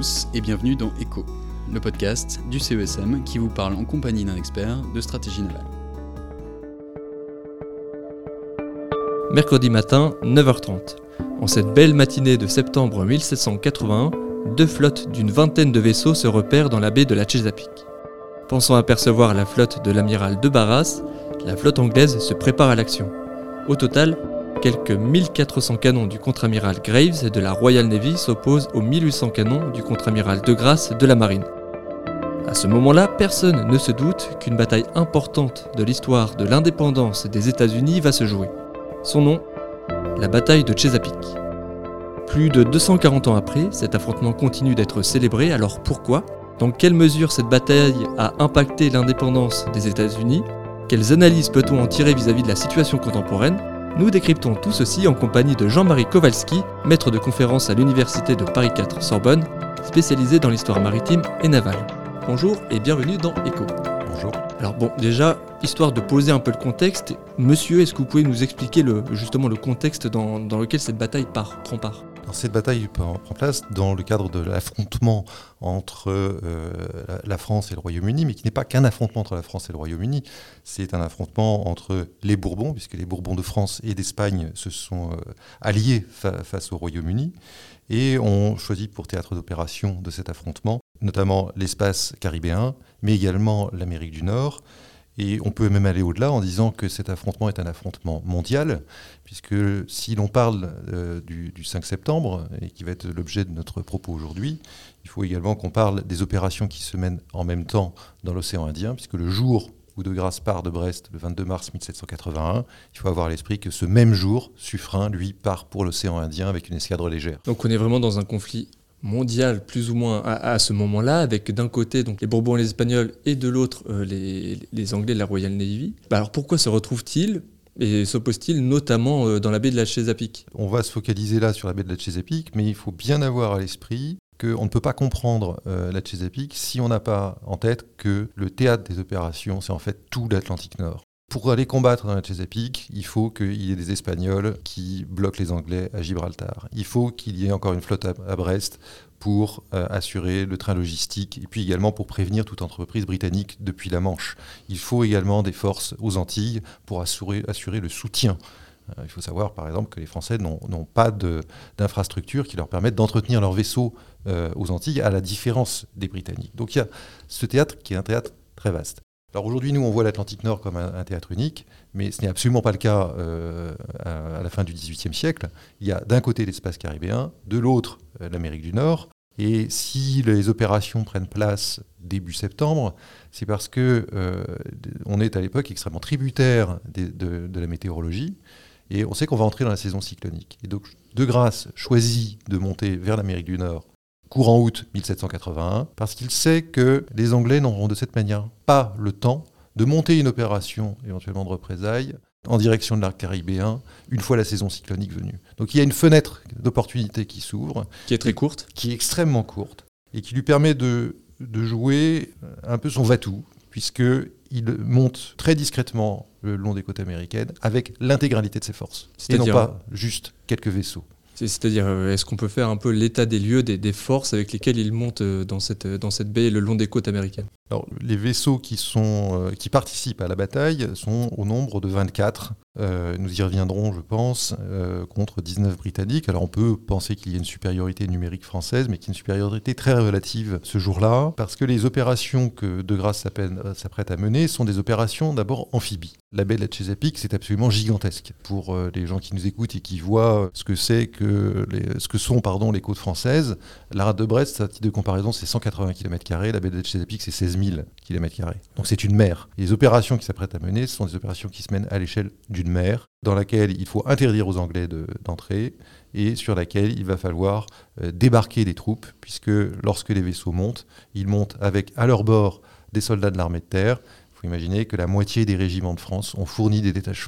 tous et bienvenue dans ECHO, le podcast du CESM qui vous parle en compagnie d'un expert de stratégie navale. Mercredi matin, 9h30. En cette belle matinée de septembre 1781, deux flottes d'une vingtaine de vaisseaux se repèrent dans la baie de la Chesapeake. Pensant apercevoir la flotte de l'amiral de Barras, la flotte anglaise se prépare à l'action. Au total, quelques 1400 canons du contre-amiral Graves de la Royal Navy s'opposent aux 1800 canons du contre-amiral de Grasse de la Marine. À ce moment-là, personne ne se doute qu'une bataille importante de l'histoire de l'indépendance des États-Unis va se jouer. Son nom, la bataille de Chesapeake. Plus de 240 ans après, cet affrontement continue d'être célébré, alors pourquoi ? Dans quelle mesure cette bataille a impacté l'indépendance des États-Unis ? Quelles analyses peut-on en tirer vis-à-vis de la situation contemporaine ? Nous décryptons tout ceci en compagnie de Jean-Marie Kowalski, maître de conférence à l'Université de Paris 4 Sorbonne, spécialisé dans l'histoire maritime et navale. Bonjour et bienvenue dans ECHO. Bonjour. Alors bon, déjà, histoire de poser un peu le contexte, monsieur, est-ce que vous pouvez nous expliquer le contexte dans lequel cette bataille prend part ? Alors, cette bataille prend place dans le cadre de l'affrontement entre la France et le Royaume-Uni, mais qui n'est pas qu'un affrontement entre la France et le Royaume-Uni, c'est un affrontement entre les Bourbons, puisque les Bourbons de France et d'Espagne se sont alliés face au Royaume-Uni, et ont choisi pour théâtre d'opération de cet affrontement, notamment l'espace caribéen, mais également l'Amérique du Nord. Et on peut même aller au-delà en disant que cet affrontement est un affrontement mondial, puisque si l'on parle du 5 septembre, et qui va être l'objet de notre propos aujourd'hui, il faut également qu'on parle des opérations qui se mènent en même temps dans l'océan Indien, puisque le jour où De Grasse part de Brest, le 22 mars 1781, il faut avoir à l'esprit que ce même jour, Suffren, lui, part pour l'océan Indien avec une escadre légère. Donc on est vraiment dans un conflit mondial plus ou moins à ce moment-là, avec d'un côté donc les Bourbons et les Espagnols et de l'autre les Anglais de la Royal Navy. Alors pourquoi se retrouvent-ils et s'opposent-ils notamment dans la baie de la Chesapeake ? On va se focaliser là sur la baie de la Chesapeake, mais il faut bien avoir à l'esprit qu'on ne peut pas comprendre la Chesapeake si on n'a pas en tête que le théâtre des opérations, c'est en fait tout l'Atlantique Nord. Pour aller combattre dans la Chesapeake, il faut qu'il y ait des Espagnols qui bloquent les Anglais à Gibraltar. Il faut qu'il y ait encore une flotte à Brest pour assurer le train logistique et puis également pour prévenir toute entreprise britannique depuis la Manche. Il faut également des forces aux Antilles pour assurer le soutien. Il faut savoir par exemple que les Français n'ont pas d'infrastructures qui leur permettent d'entretenir leurs vaisseaux aux Antilles, à la différence des Britanniques. Donc il y a ce théâtre qui est un théâtre très vaste. Alors aujourd'hui, nous, on voit l'Atlantique Nord comme un théâtre unique, mais ce n'est absolument pas le cas à la fin du XVIIIe siècle. Il y a d'un côté l'espace caribéen, de l'autre l'Amérique du Nord. Et si les opérations prennent place début septembre, c'est parce qu'on est à l'époque extrêmement tributaire de la météorologie. Et on sait qu'on va entrer dans la saison cyclonique. Et donc, De Grasse choisit de monter vers l'Amérique du Nord courant août 1781, parce qu'il sait que les Anglais n'auront de cette manière pas le temps de monter une opération, éventuellement de représailles, en direction de l'arc caribéen, une fois la saison cyclonique venue. Donc il y a une fenêtre d'opportunité qui s'ouvre. Qui est très courte. Qui est extrêmement courte, et qui lui permet de jouer un peu son va-tout, puisqu'il monte très discrètement le long des côtes américaines, avec l'intégralité de ses forces, et non pas juste quelques vaisseaux. C'est-à-dire, est-ce qu'on peut faire un peu l'état des lieux des forces avec lesquelles ils montent dans cette baie le long des côtes américaines ? Alors, les vaisseaux qui participent à la bataille sont au nombre de 24. Nous y reviendrons, je pense, contre 19 britanniques. Alors, on peut penser qu'il y a une supériorité numérique française, mais qu'il y a une supériorité très relative ce jour-là, parce que les opérations que De Grasse s'apprête à mener sont des opérations d'abord amphibies. La baie de la Chesapeake, c'est absolument gigantesque. Pour les gens qui nous écoutent et qui voient ce que sont les côtes françaises, la rade de Brest, à titre de comparaison, c'est 180 km², la baie de la Chesapeake, c'est 16 000 km². Donc c'est une mer. Et les opérations qui s'apprêtent à mener, ce sont des opérations qui se mènent à l'échelle d'une mer, dans laquelle il faut interdire aux Anglais d'entrer, et sur laquelle il va falloir débarquer des troupes, puisque lorsque les vaisseaux montent, ils montent avec à leur bord des soldats de l'armée de terre. Il faut imaginer que la moitié des régiments de France ont fourni des détachements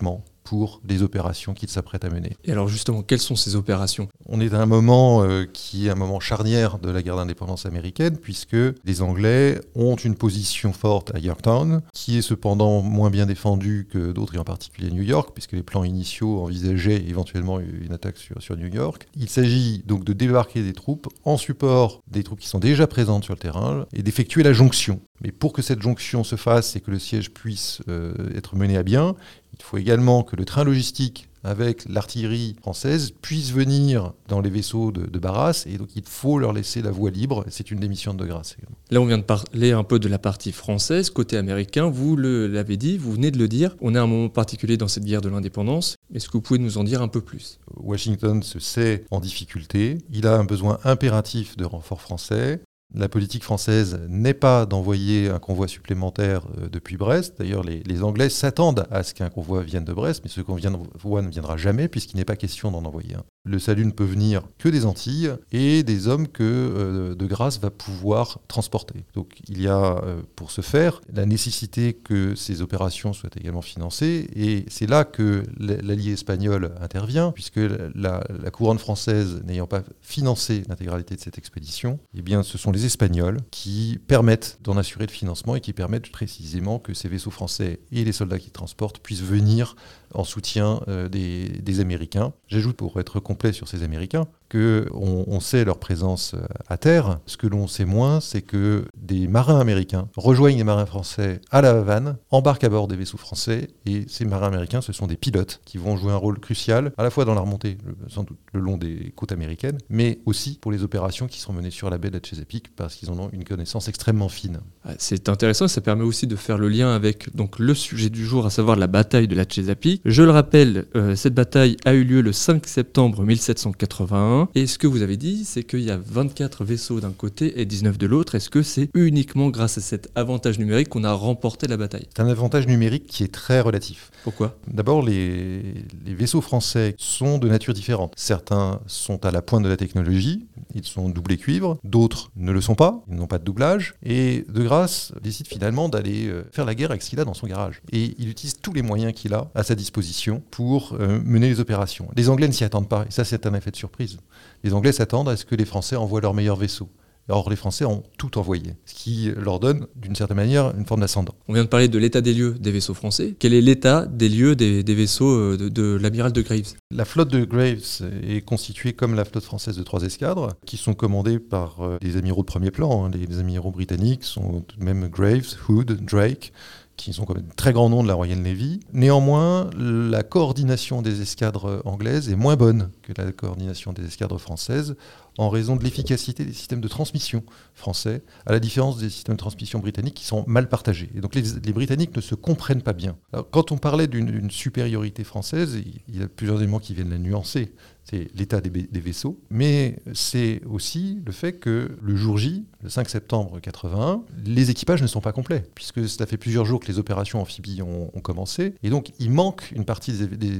pour les opérations qu'il s'apprête à mener. Et alors justement, quelles sont ces opérations ? On est à un moment qui est un moment charnière de la guerre d'indépendance américaine, puisque les Anglais ont une position forte à Yorktown, qui est cependant moins bien défendue que d'autres, et en particulier New York, puisque les plans initiaux envisageaient éventuellement une attaque sur New York. Il s'agit donc de débarquer des troupes en support des troupes qui sont déjà présentes sur le terrain et d'effectuer la jonction. Mais pour que cette jonction se fasse et que le siège puisse être mené à bien, il faut également que le train logistique avec l'artillerie française puisse venir dans les vaisseaux de Barras, et donc il faut leur laisser la voie libre. C'est une des missions de Grasse également. Là, on vient de parler un peu de la partie française. Côté américain, vous l'avez dit, vous venez de le dire, on est à un moment particulier dans cette guerre de l'indépendance. Est-ce que vous pouvez nous en dire un peu plus ? Washington se sait en difficulté. Il a un besoin impératif de renforts français. La politique française n'est pas d'envoyer un convoi supplémentaire depuis Brest. D'ailleurs, les Anglais s'attendent à ce qu'un convoi vienne de Brest, mais ce convoi ne viendra jamais puisqu'il n'est pas question d'en envoyer un. Le salut ne peut venir que des Antilles et des hommes que De Grasse va pouvoir transporter. Donc il y a, pour ce faire, la nécessité que ces opérations soient également financées, et c'est là que l'allié espagnol intervient, puisque la couronne française n'ayant pas financé l'intégralité de cette expédition, eh bien ce sont les Espagnols qui permettent d'en assurer le financement et qui permettent précisément que ces vaisseaux français et les soldats qui transportent puissent venir en soutien des Américains. J'ajoute, pour être complet sur ces Américains, qu'on sait leur présence à terre. Ce que l'on sait moins, c'est que des marins américains rejoignent les marins français à La Havane, embarquent à bord des vaisseaux français, et ces marins américains, ce sont des pilotes qui vont jouer un rôle crucial, à la fois dans la remontée, sans doute le long des côtes américaines, mais aussi pour les opérations qui seront menées sur la baie de la Chesapeake, parce qu'ils en ont une connaissance extrêmement fine. C'est intéressant, ça permet aussi de faire le lien avec donc, le sujet du jour, à savoir la bataille de la Chesapeake. Je le rappelle, cette bataille a eu lieu le 5 septembre 1781. Et ce que vous avez dit, c'est qu'il y a 24 vaisseaux d'un côté et 19 de l'autre. Est-ce que c'est uniquement grâce à cet avantage numérique qu'on a remporté la bataille ? C'est un avantage numérique qui est très relatif. Pourquoi ? D'abord, les vaisseaux français sont de nature différente. Certains sont à la pointe de la technologie, ils sont doublés cuivre, d'autres ne le sont pas, ils n'ont pas de doublage, et De Grasse décide finalement d'aller faire la guerre avec ce qu'il a dans son garage. Et il utilise tous les moyens qu'il a à sa disposition pour mener les opérations. Les Anglais ne s'y attendent pas, et ça c'est un effet de surprise. Les Anglais s'attendent à ce que les Français envoient leurs meilleurs vaisseaux. Or, les Français ont tout envoyé, ce qui leur donne, d'une certaine manière, une forme d'ascendant. On vient de parler de l'état des lieux des vaisseaux français. Quel est l'état des lieux des vaisseaux de l'amiral de Graves ? La flotte de Graves est constituée comme la flotte française de 3 escadres, qui sont commandées par des amiraux de premier plan. Les amiraux britanniques sont tout de même Graves, Hood, Drake, qui sont quand même de très grands noms de la Royal Navy. Néanmoins, la coordination des escadres anglaises est moins bonne que la coordination des escadres françaises, en raison de l'efficacité des systèmes de transmission français, à la différence des systèmes de transmission britanniques qui sont mal partagés. Et donc les Britanniques ne se comprennent pas bien. Alors, quand on parlait d'une supériorité française, il y a plusieurs éléments qui viennent la nuancer. C'est l'état des vaisseaux, mais c'est aussi le fait que le jour J, le 5 septembre 81, les équipages ne sont pas complets, puisque cela fait plusieurs jours que les opérations amphibies ont commencé, et donc il manque une partie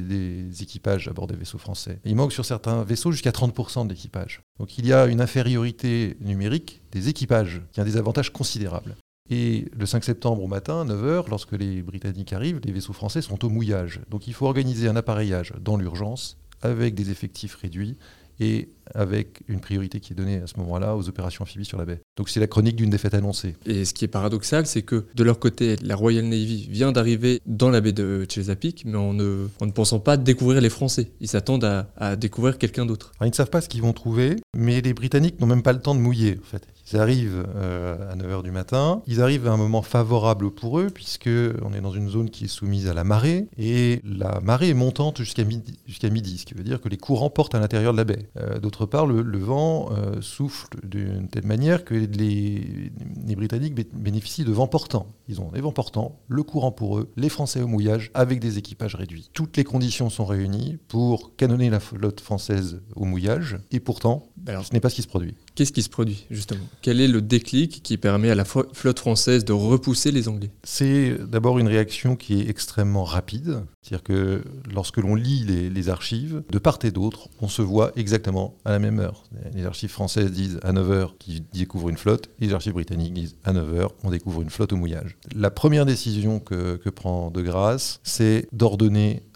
des équipages à bord des vaisseaux français. Il manque sur certains vaisseaux jusqu'à 30% d'équipage. Donc il y a une infériorité numérique des équipages, qui a des avantages considérables. Et le 5 septembre au matin, à 9h, lorsque les Britanniques arrivent, les vaisseaux français sont au mouillage. Donc il faut organiser un appareillage dans l'urgence, avec des effectifs réduits et avec une priorité qui est donnée à ce moment-là aux opérations amphibies sur la baie. Donc c'est la chronique d'une défaite annoncée. Et ce qui est paradoxal, c'est que de leur côté, la Royal Navy vient d'arriver dans la baie de Chesapeake, mais en ne pensant pas découvrir les Français. Ils s'attendent à découvrir quelqu'un d'autre. Alors, ils ne savent pas ce qu'ils vont trouver, mais les Britanniques n'ont même pas le temps de mouiller, en fait. Ils arrivent à 9h du matin, ils arrivent à un moment favorable pour eux, puisqu'on est dans une zone qui est soumise à la marée, et la marée est montante jusqu'à midi, ce qui veut dire que les courants portent à l'intérieur de la baie. D'autre part, le vent souffle d'une telle manière que les Britanniques bénéficient de vents portants. Ils ont des vents portants, le courant pour eux, les Français au mouillage, avec des équipages réduits. Toutes les conditions sont réunies pour canonner la flotte française au mouillage, et pourtant, ce n'est pas ce qui se produit. Qu'est-ce qui se produit, justement ? Quel est le déclic qui permet à la flotte française de repousser les Anglais ? C'est d'abord une réaction qui est extrêmement rapide. C'est-à-dire que lorsque l'on lit les archives, de part et d'autre, on se voit exactement à la même heure. Les archives françaises disent à 9h qu'ils découvrent une flotte, et les archives britanniques disent à 9h, on découvre une flotte au mouillage. La première décision que prend De Grasse, c'est d'ordonner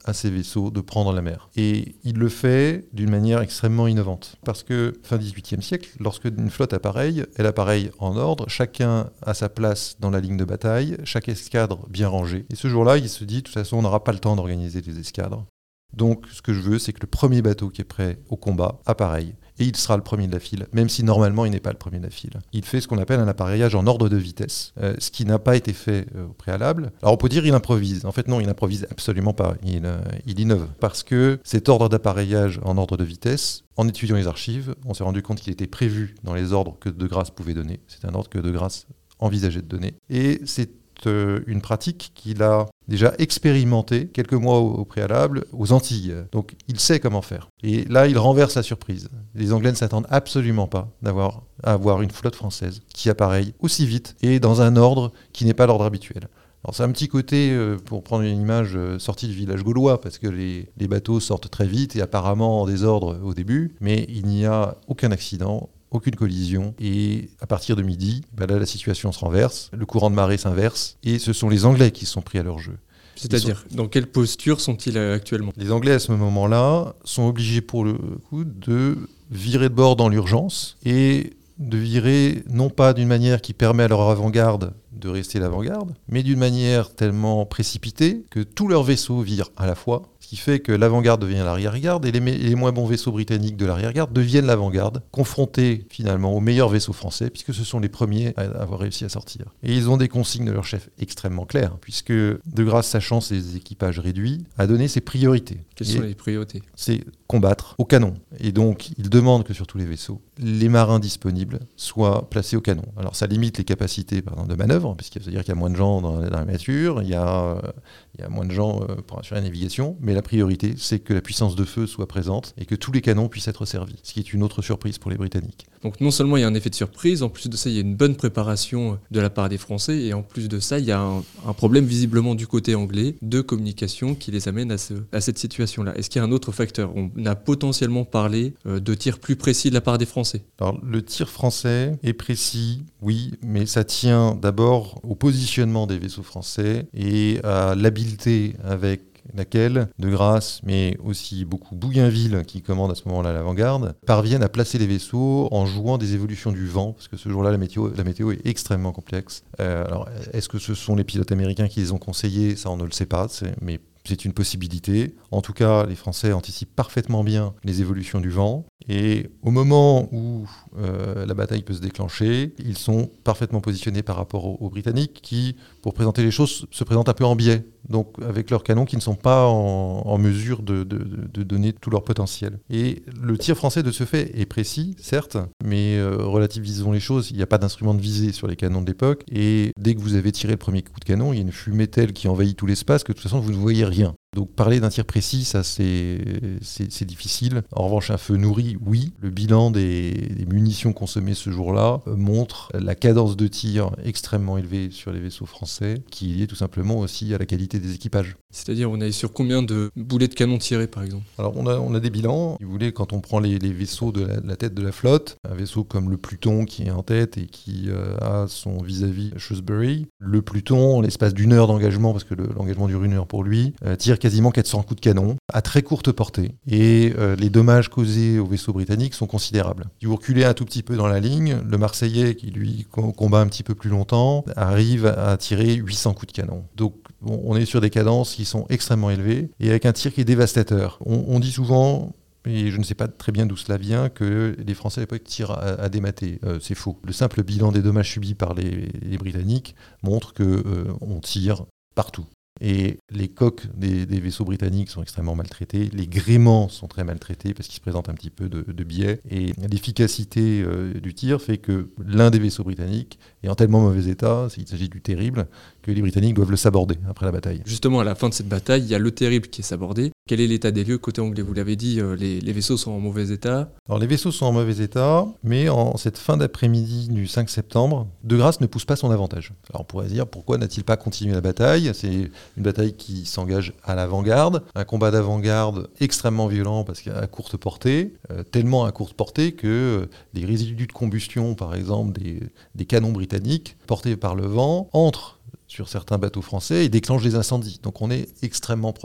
à ses vaisseaux de prendre la mer. Et il le fait d'une manière extrêmement innovante. Parce que, fin XVIIIe siècle, lorsque une flotte appareille, elle appareille en ordre, chacun a sa place dans la ligne de bataille, chaque escadre bien rangée. Et ce jour-là, il se dit, de toute façon, on n'aura pas le temps d'organiser les escadres. Donc, ce que je veux, c'est que le premier bateau qui est prêt au combat appareille. Et il sera le premier de la file, même si normalement il n'est pas le premier de la file. Il fait ce qu'on appelle un appareillage en ordre de vitesse, ce qui n'a pas été fait au préalable. Alors on peut dire qu'il improvise. En fait non, il n'improvise absolument pas. Il innove. Parce que cet ordre d'appareillage en ordre de vitesse, en étudiant les archives, on s'est rendu compte qu'il était prévu dans les ordres que De Grasse pouvait donner. C'est un ordre que De Grasse envisageait de donner. Et c'est une pratique qu'il a déjà expérimentée quelques mois au préalable aux Antilles. Donc il sait comment faire. Et là, il renverse la surprise. Les Anglais ne s'attendent absolument pas à avoir une flotte française qui appareille aussi vite et dans un ordre qui n'est pas l'ordre habituel. Alors c'est un petit côté, pour prendre une image sortie du village gaulois, parce que les bateaux sortent très vite et apparemment en désordre au début, mais il n'y a aucun accident, aucune collision, et à partir de midi, là la situation se renverse, le courant de marée s'inverse, et ce sont les Anglais qui sont pris à leur jeu. C'est-à-dire, dans quelle posture sont-ils actuellement ? Les Anglais à ce moment-là sont obligés pour le coup de virer de bord dans l'urgence, et de virer non pas d'une manière qui permet à leur avant-garde de rester l'avant-garde, mais d'une manière tellement précipitée que tous leurs vaisseaux virent à la fois, ce qui fait que l'avant-garde devient l'arrière-garde et les moins bons vaisseaux britanniques de l'arrière-garde deviennent l'avant-garde, confrontés finalement aux meilleurs vaisseaux français, puisque ce sont les premiers à avoir réussi à sortir. Et ils ont des consignes de leur chef extrêmement claires, puisque De Grasse, sachant ses équipages réduits, a donné ses priorités. Quelles sont les priorités ? C'est combattre au canon. Et donc, il demande que sur tous les vaisseaux, les marins disponibles soient placés au canon. Alors, ça limite les capacités de manœuvre, parce qu'il veut dire qu'il y a moins de gens dans la mâture, il y a moins de gens pour assurer la navigation, mais la priorité, c'est que la puissance de feu soit présente et que tous les canons puissent être servis, ce qui est une autre surprise pour les Britanniques. Donc non seulement il y a un effet de surprise, en plus de ça, il y a une bonne préparation de la part des Français, et en plus de ça, il y a un problème visiblement du côté anglais de communication qui les amène à cette situation-là. Est-ce qu'il y a un autre facteur ? On a potentiellement parlé de tirs plus précis de la part des Français. Alors, le tir français est précis, oui, mais ça tient d'abord au positionnement des vaisseaux français et à l'habileté avec laquelle De Grasse, mais aussi beaucoup Bougainville, qui commande à ce moment-là l'avant-garde, parviennent à placer les vaisseaux en jouant des évolutions du vent, parce que ce jour-là, la météo est extrêmement complexe. Alors, est-ce que ce sont les pilotes américains qui les ont conseillés ? Ça, on ne le sait pas, mais c'est une possibilité. En tout cas, les Français anticipent parfaitement bien les évolutions du vent. Et au moment où la bataille peut se déclencher, ils sont parfaitement positionnés par rapport aux Britanniques qui, pour présenter les choses, se présentent un peu en biais. Donc avec leurs canons qui ne sont pas en mesure de donner tout leur potentiel. Et le tir français de ce fait est précis, certes, mais relativisons les choses, il n'y a pas d'instrument de visée sur les canons de l'époque. Et dès que vous avez tiré le premier coup de canon, il y a une fumée telle qui envahit tout l'espace que de toute façon vous ne voyez rien. Donc parler d'un tir précis, ça c'est difficile. En revanche, un feu nourri, oui. Le bilan des munitions consommées ce jour-là montre la cadence de tir extrêmement élevée sur les vaisseaux français, qui est liée tout simplement aussi à la qualité des équipages. C'est-à-dire, on est sur combien de boulets de canon tirés, par exemple ? Alors on a des bilans. Si vous voulez, quand on prend les vaisseaux de la tête de la flotte, un vaisseau comme le Pluton qui est en tête et qui a son vis-à-vis Shrewsbury, le Pluton, en l'espace d'une heure d'engagement, parce que l'engagement dure 1 heure pour lui, tire quasiment 400 coups de canon à très courte portée. Et les dommages causés aux vaisseaux britanniques sont considérables. Si vous reculez un tout petit peu dans la ligne, le Marseillais, qui lui combat un petit peu plus longtemps, arrive à tirer 800 coups de canon. Donc on est sur des cadences qui sont extrêmement élevées et avec un tir qui est dévastateur. On dit souvent, et je ne sais pas très bien d'où cela vient, que les Français à l'époque tirent à démater. C'est faux. Le simple bilan des dommages subis par les Britanniques montre qu'on tire partout. Et les coques des vaisseaux britanniques sont extrêmement maltraités, les gréements sont très maltraités parce qu'ils se présentent un petit peu de biais, et l'efficacité du tir fait que l'un des vaisseaux britanniques est en tellement mauvais état, il s'agit du Terrible, que les Britanniques doivent le saborder après la bataille. Justement, à la fin de cette bataille, il y a le Terrible qui est sabordé. Quel est l'état des lieux côté anglais ? Vous l'avez dit, les vaisseaux sont en mauvais état. Alors les vaisseaux sont en mauvais état, mais en cette fin d'après-midi du 5 septembre, De Grasse ne pousse pas son avantage. Alors on pourrait se dire, pourquoi n'a-t-il pas continué la bataille ? C'est une bataille qui s'engage à l'avant-garde, un combat d'avant-garde extrêmement violent parce qu'à courte portée, tellement à courte portée que les résidus de combustion, par exemple, des canons britanniques, portés par le vent, entrent sur certains bateaux français et déclenchent des incendies. Donc on est extrêmement proche.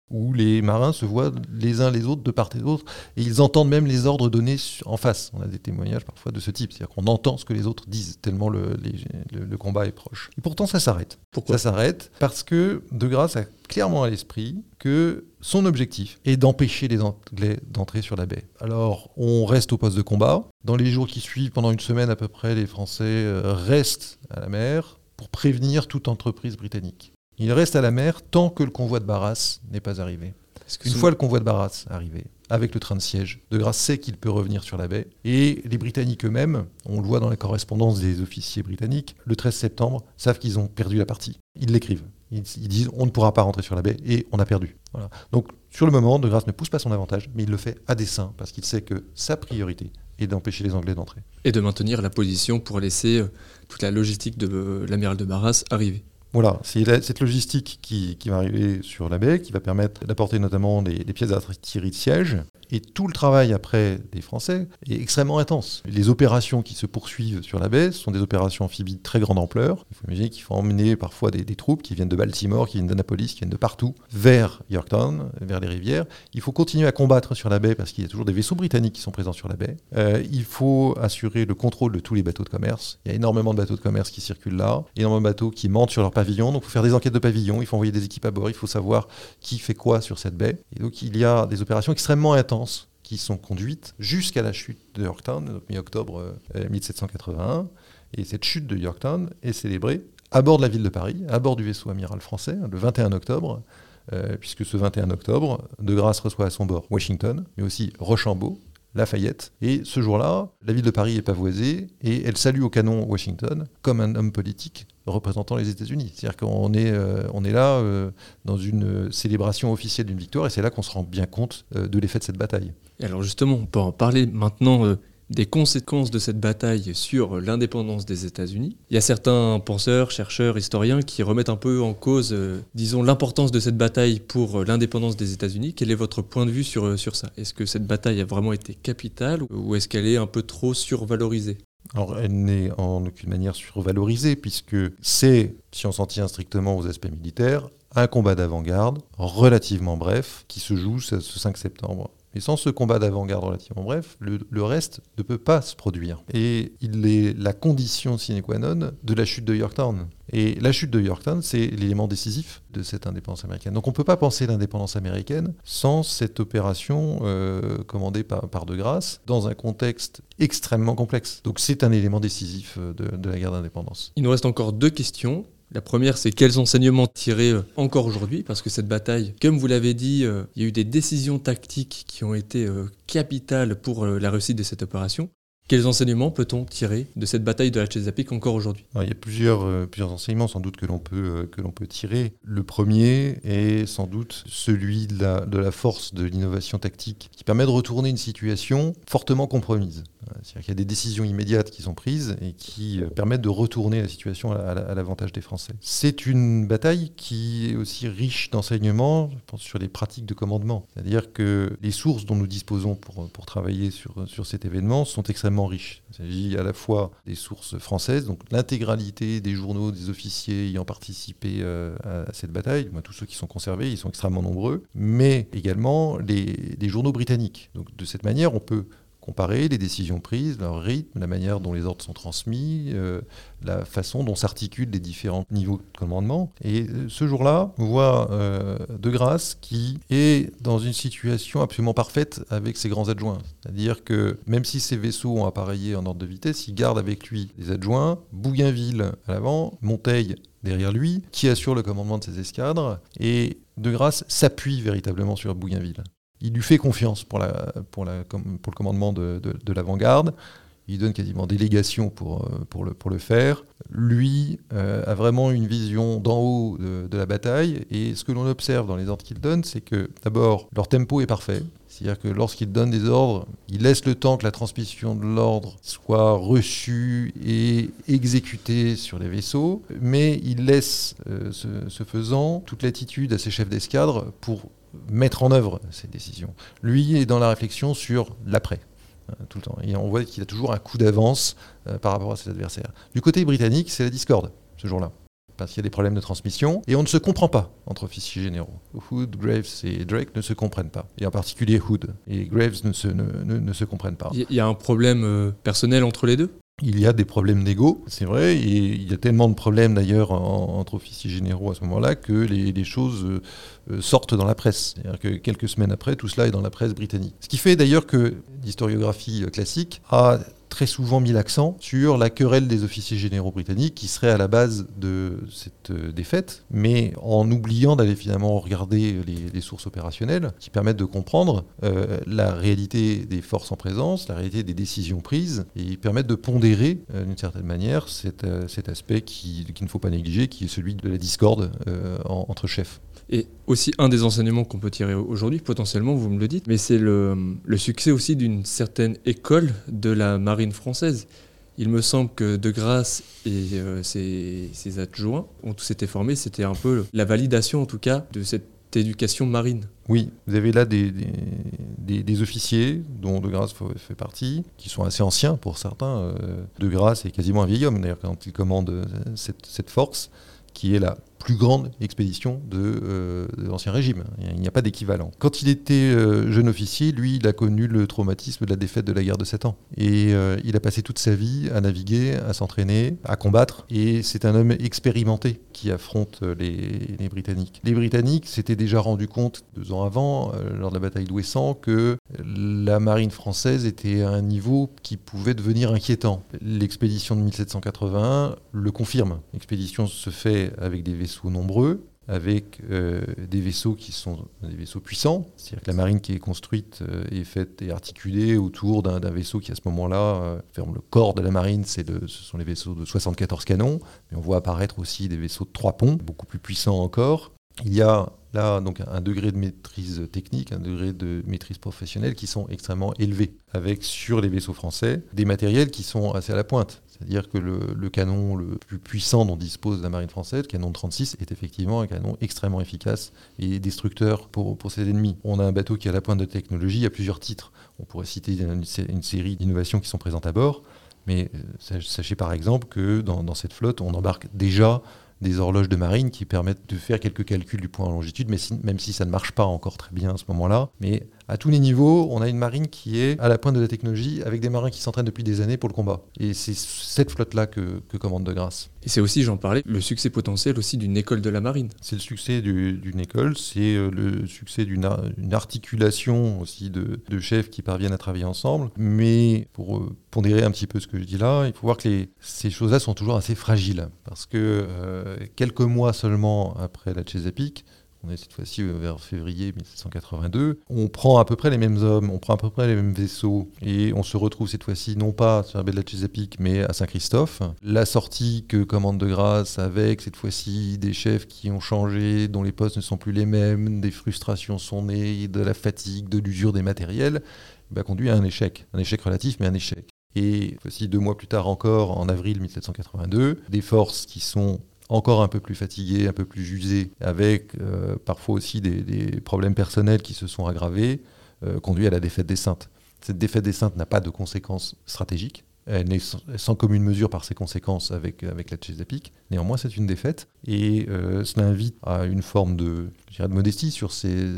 où les marins se voient les uns les autres de part et d'autre, et ils entendent même les ordres donnés en face. On a des témoignages parfois de ce type, c'est-à-dire qu'on entend ce que les autres disent, tellement le combat est proche. Et pourtant, ça s'arrête. Pourquoi ? Ça s'arrête parce que De Grasse a clairement à l'esprit que son objectif est d'empêcher les Anglais d'entrer sur la baie. Alors, on reste au poste de combat. Dans les jours qui suivent, pendant une semaine à peu près, les Français restent à la mer pour prévenir toute entreprise britannique. Ils restent à la mer tant que le convoi de Barras n'est pas arrivé. Une fois le convoi de Barras arrivé, avec le train de siège, De Grasse sait qu'il peut revenir sur la baie. Et les Britanniques eux-mêmes, on le voit dans la correspondance des officiers britanniques, le 13 septembre, savent qu'ils ont perdu la partie. Ils l'écrivent. Ils disent on ne pourra pas rentrer sur la baie et on a perdu. Voilà. Donc sur le moment, De Grasse ne pousse pas son avantage, mais il le fait à dessein parce qu'il sait que sa priorité est d'empêcher les Anglais d'entrer. Et de maintenir la position pour laisser toute la logistique de l'amiral de Barras arriver. Voilà, c'est cette logistique qui va arriver sur la baie, qui va permettre d'apporter notamment des pièces d'artillerie de siège. Et tout le travail après des Français est extrêmement intense. Les opérations qui se poursuivent sur la baie sont des opérations amphibies de très grande ampleur. Il faut imaginer qu'il faut emmener parfois des troupes qui viennent de Baltimore, qui viennent d'Annapolis, qui viennent de partout, vers Yorktown, vers les rivières. Il faut continuer à combattre sur la baie parce qu'il y a toujours des vaisseaux britanniques qui sont présents sur la baie. Il faut assurer le contrôle de tous les bateaux de commerce. Il y a énormément de bateaux de commerce qui circulent là, énormément de bateaux qui mentent sur leur pavillon. Donc il faut faire des enquêtes de pavillon, il faut envoyer des équipes à bord, il faut savoir qui fait quoi sur cette baie. Et donc il y a des opérations extrêmement intenses qui sont conduites jusqu'à la chute de Yorktown, donc mi-octobre 1781. Et cette chute de Yorktown est célébrée à bord de la ville de Paris, à bord du vaisseau amiral français, le 21 octobre, puisque ce 21 octobre, De Grasse reçoit à son bord Washington, mais aussi Rochambeau, Lafayette. Et ce jour-là, la ville de Paris est pavoisée et elle salue au canon Washington comme un homme politique représentant les États-Unis. C'est-à-dire qu'on est là dans une célébration officielle d'une victoire et c'est là qu'on se rend bien compte de l'effet de cette bataille. Et alors justement, on peut en parler maintenant des conséquences de cette bataille sur l'indépendance des États-Unis. Il y a certains penseurs, chercheurs, historiens qui remettent un peu en cause, disons, l'importance de cette bataille pour l'indépendance des États-Unis. Quel est votre point de vue sur ça ? Est-ce que cette bataille a vraiment été capitale ou est-ce qu'elle est un peu trop survalorisée ? Alors, elle n'est en aucune manière survalorisée, puisque c'est, si on s'en tient strictement aux aspects militaires, un combat d'avant-garde relativement bref qui se joue ce 5 septembre. Mais sans ce combat d'avant-garde relativement bref, le reste ne peut pas se produire. Et il est la condition sine qua non de la chute de Yorktown. Et la chute de Yorktown, c'est l'élément décisif de cette indépendance américaine. Donc on ne peut pas penser l'indépendance américaine sans cette opération commandée par De Grasse dans un contexte extrêmement complexe. Donc c'est un élément décisif de la guerre d'indépendance. Il nous reste encore 2 questions. La première, c'est quels enseignements tirer encore aujourd'hui ? Parce que cette bataille, comme vous l'avez dit, il y a eu des décisions tactiques qui ont été capitales pour la réussite de cette opération. Quels enseignements peut-on tirer de cette bataille de la Chesapeake encore aujourd'hui ? Alors, il y a plusieurs enseignements sans doute que l'on peut tirer. Le premier est sans doute celui de la force de l'innovation tactique qui permet de retourner une situation fortement compromise. C'est-à-dire qu'il y a des décisions immédiates qui sont prises et qui permettent de retourner la situation à l'avantage des Français. C'est une bataille qui est aussi riche d'enseignements, je pense, sur les pratiques de commandement. C'est-à-dire que les sources dont nous disposons pour travailler sur cet événement sont extrêmement riches. Il s'agit à la fois des sources françaises, donc l'intégralité des journaux, des officiers ayant participé à cette bataille, tous ceux qui sont conservés, ils sont extrêmement nombreux, mais également les journaux britanniques. Donc de cette manière, on peut comparer les décisions prises, leur rythme, la manière dont les ordres sont transmis, la façon dont s'articulent les différents niveaux de commandement. Et ce jour-là, on voit De Grasse qui est dans une situation absolument parfaite avec ses grands adjoints. C'est-à-dire que même si ses vaisseaux ont appareillé en ordre de vitesse, il garde avec lui les adjoints, Bougainville à l'avant, Monteil derrière lui, qui assure le commandement de ses escadres. Et De Grasse s'appuie véritablement sur Bougainville. Il lui fait confiance pour le commandement de l'avant-garde. Il donne quasiment délégation pour le faire. Lui a vraiment une vision d'en haut de la bataille. Et ce que l'on observe dans les ordres qu'il donne, c'est que d'abord, leur tempo est parfait. C'est-à-dire que lorsqu'il donne des ordres, il laisse le temps que la transmission de l'ordre soit reçue et exécutée sur les vaisseaux. Mais il laisse, ce faisant, toute latitude à ses chefs d'escadre pour mettre en œuvre ces décisions. Lui est dans la réflexion sur l'après, tout le temps. Et on voit qu'il a toujours un coup d'avance par rapport à ses adversaires. Du côté britannique, c'est la discorde, ce jour-là. parce qu'il y a des problèmes de transmission, et on ne se comprend pas entre officiers généraux. Hood, Graves et Drake ne se comprennent pas, et en particulier Hood et Graves ne se comprennent pas. Il y a un problème personnel entre les deux ? Il y a des problèmes d'ego, c'est vrai, et il y a tellement de problèmes d'ailleurs entre officiers généraux à ce moment-là que les choses sortent dans la presse. C'est-à-dire que quelques semaines après, tout cela est dans la presse britannique. Ce qui fait d'ailleurs que l'historiographie classique a très souvent mis l'accent sur la querelle des officiers généraux britanniques qui serait à la base de cette défaite, mais en oubliant d'aller finalement regarder les sources opérationnelles qui permettent de comprendre la réalité des forces en présence, la réalité des décisions prises, et permettent de pondérer d'une certaine manière cet aspect qu'il ne faut pas négliger, qui est celui de la discorde entre chefs. Et aussi, un des enseignements qu'on peut tirer aujourd'hui, potentiellement, vous me le dites, mais c'est le succès aussi d'une certaine école de la marine française. Il me semble que De Grasse et ses adjoints ont tous été formés. C'était un peu la validation, en tout cas, de cette éducation marine. Oui, vous avez là des officiers, dont De Grasse fait partie, qui sont assez anciens pour certains. De Grasse est quasiment un vieil homme, d'ailleurs, quand il commande cette force, qui est la plus grande expédition de l'Ancien Régime. Il n'y a pas d'équivalent. Quand il était jeune officier, lui, il a connu le traumatisme de la défaite de la guerre de 7 ans. Et il a passé toute sa vie à naviguer, à s'entraîner, à combattre. Et c'est un homme expérimenté qui affronte les Britanniques. Les Britanniques s'étaient déjà rendu compte 2 ans avant, lors de la bataille d'Ouessant, que la marine française était à un niveau qui pouvait devenir inquiétant. L'expédition de 1781 le confirme. L'expédition se fait avec des vaisseaux nombreux, avec des vaisseaux qui sont des vaisseaux puissants. C'est-à-dire que la marine qui est construite est faite et articulée autour d'un vaisseau qui, à ce moment-là, ferme le corps de la marine. Ce sont les vaisseaux de 74 canons, mais on voit apparaître aussi des vaisseaux de 3 ponts, beaucoup plus puissants encore. Il y a là donc un degré de maîtrise technique, un degré de maîtrise professionnelle qui sont extrêmement élevés, avec sur les vaisseaux français des matériels qui sont assez à la pointe. C'est-à-dire que le canon le plus puissant dont dispose la marine française, le canon de 36, est effectivement un canon extrêmement efficace et destructeur pour ses ennemis. On a un bateau qui est à la pointe de technologie à plusieurs titres. On pourrait citer une série d'innovations qui sont présentes à bord, mais sachez par exemple que dans cette flotte, on embarque déjà des horloges de marine qui permettent de faire quelques calculs du point en longitude, même si ça ne marche pas encore très bien à ce moment-là. Mais à tous les niveaux, on a une marine qui est à la pointe de la technologie, avec des marins qui s'entraînent depuis des années pour le combat. Et c'est cette flotte-là que commande De Grasse. Et c'est aussi, j'en parlais, le succès potentiel aussi d'une école de la marine. C'est le succès d'une école, c'est le succès d'une articulation aussi de chefs qui parviennent à travailler ensemble. Mais pour pondérer un petit peu ce que je dis là, il faut voir que ces choses-là sont toujours assez fragiles. Parce que quelques mois seulement après la Chesapeake, on est cette fois-ci vers février 1782, on prend à peu près les mêmes hommes, on prend à peu près les mêmes vaisseaux, et on se retrouve cette fois-ci non pas sur la baie de la Chesapeake, mais à Saint-Christophe. La sortie que commande De Grasse, avec cette fois-ci des chefs qui ont changé, dont les postes ne sont plus les mêmes, des frustrations sont nées, de la fatigue, de l'usure des matériels, conduit à un échec relatif, mais un échec. Et voici 2 mois plus tard encore, en avril 1782, des forces qui sont encore un peu plus fatigués, un peu plus usés, avec parfois aussi des problèmes personnels qui se sont aggravés, conduit à la défaite des Saintes. Cette défaite des Saintes n'a pas de conséquences stratégiques. Elle n'est sans commune mesure par ses conséquences avec la Chesapeake. Néanmoins, c'est une défaite. Et cela invite à une forme de modestie sur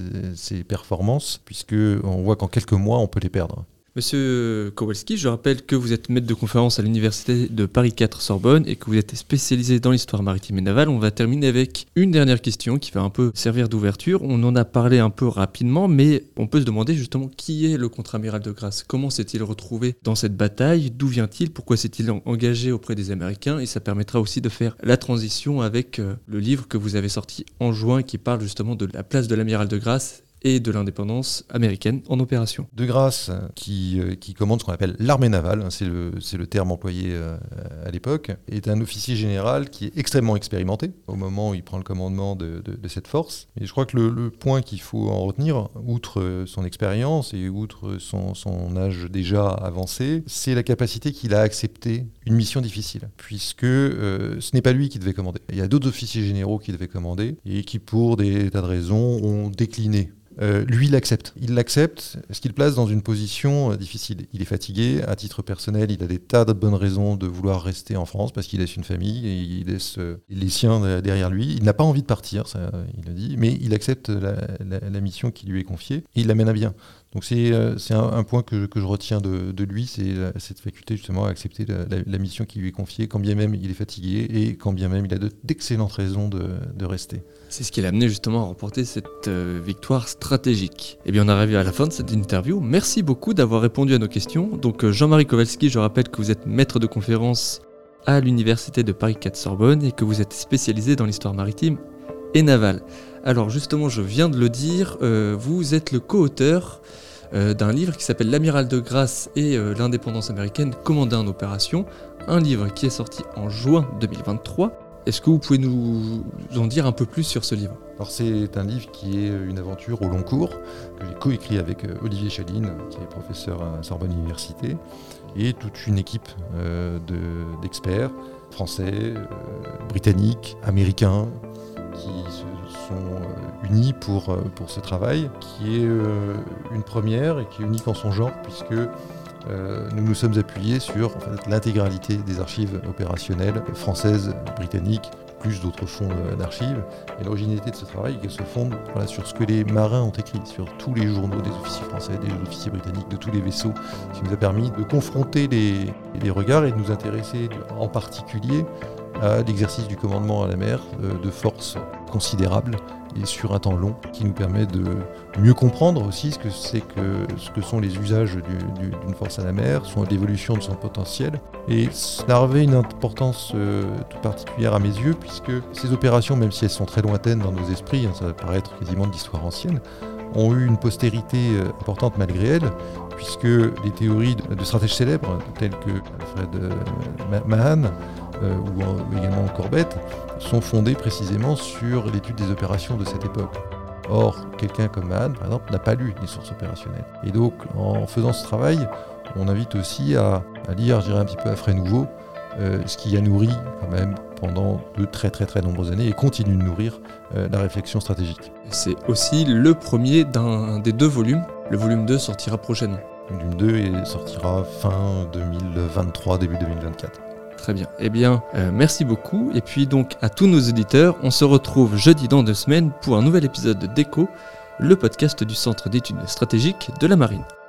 ses performances, puisqu'on voit qu'en quelques mois, on peut les perdre. Monsieur Kowalski, je rappelle que vous êtes maître de conférence à l'université de Paris 4 Sorbonne et que vous êtes spécialisé dans l'histoire maritime et navale. On va terminer avec une dernière question qui va un peu servir d'ouverture. On en a parlé un peu rapidement, mais on peut se demander justement qui est le contre-amiral de Grasse. Comment s'est-il retrouvé dans cette bataille? D'où vient-il? Pourquoi s'est-il engagé auprès des Américains? Et ça permettra aussi de faire la transition avec le livre que vous avez sorti en juin qui parle justement de la place de l'amiral de Grasse et de l'indépendance américaine en opération. De Grasse, qui commande ce qu'on appelle l'armée navale, c'est le terme employé à l'époque, est un officier général qui est extrêmement expérimenté au moment où il prend le commandement de cette force. Et je crois que le point qu'il faut en retenir, outre son expérience et outre son âge déjà avancé, c'est la capacité qu'il a à accepter une mission difficile, puisque ce n'est pas lui qui devait commander. Il y a d'autres officiers généraux qui devaient commander et qui, pour des tas de raisons, ont décliné lui, il l'accepte. Il l'accepte, ce qui le place dans une position difficile. Il est fatigué, à titre personnel, il a des tas de bonnes raisons de vouloir rester en France parce qu'il laisse une famille et il laisse les siens derrière lui. Il n'a pas envie de partir, ça, il le dit, mais il accepte la mission qui lui est confiée et il la mène à bien. Donc c'est un point que je retiens de lui, c'est cette faculté justement à accepter la mission qui lui est confiée, quand bien même il est fatigué et quand bien même il a d'excellentes raisons de rester. C'est ce qui l'a amené justement à remporter cette victoire stratégique. Et bien on arrive à la fin de cette interview. Merci beaucoup d'avoir répondu à nos questions. Donc Jean-Marie Kowalski, je rappelle que vous êtes maître de conférence à l'université de Paris 4 Sorbonne et que vous êtes spécialisé dans l'histoire maritime et navale. Alors justement, je viens de le dire, vous êtes le co-auteur d'un livre qui s'appelle L'Amiral de Grasse et l'indépendance américaine commandée en opération, un livre qui est sorti en juin 2023. Est-ce que vous pouvez nous en dire un peu plus sur ce livre ? Alors c'est un livre qui est une aventure au long cours, que j'ai coécrit avec Olivier Chaline, qui est professeur à Sorbonne Université, et toute une équipe d'experts français, britanniques, américains, qui se sont unis pour ce travail, qui est une première et qui est unique en son genre, puisque nous nous sommes appuyés sur l'intégralité des archives opérationnelles françaises, britanniques, plus d'autres fonds d'archives. Et l'originalité de ce travail est qu'elle se fonde sur ce que les marins ont écrit, sur tous les journaux des officiers français, des officiers britanniques, de tous les vaisseaux, ce qui nous a permis de confronter les regards et de nous intéresser en particulier à l'exercice du commandement à la mer de forces considérables et sur un temps long, qui nous permet de mieux comprendre aussi ce que sont les usages d'une force à la mer, l'évolution de son potentiel. Et cela revêt une importance toute particulière à mes yeux, puisque ces opérations, même si elles sont très lointaines dans nos esprits, ça va paraître quasiment de l'histoire ancienne, ont eu une postérité importante malgré elles, puisque les théories de stratèges célèbres, telles que Alfred Mahan, ou également Corbett, sont fondées précisément sur l'étude des opérations de cette époque. Or, quelqu'un comme Mahan, par exemple, n'a pas lu les sources opérationnelles. Et donc, en faisant ce travail, on invite aussi à lire, je dirais un petit peu à frais nouveaux, ce qui a nourri quand même pendant de très très très nombreuses années et continue de nourrir la réflexion stratégique. C'est aussi le premier des 2 volumes. Le volume 2 sortira prochainement. Le volume 2 sortira fin 2023, début 2024. Très bien. Eh bien, merci beaucoup. Et puis donc, à tous nos auditeurs, on se retrouve jeudi dans 2 semaines pour un nouvel épisode d'Écho, le podcast du Centre d'études stratégiques de la Marine.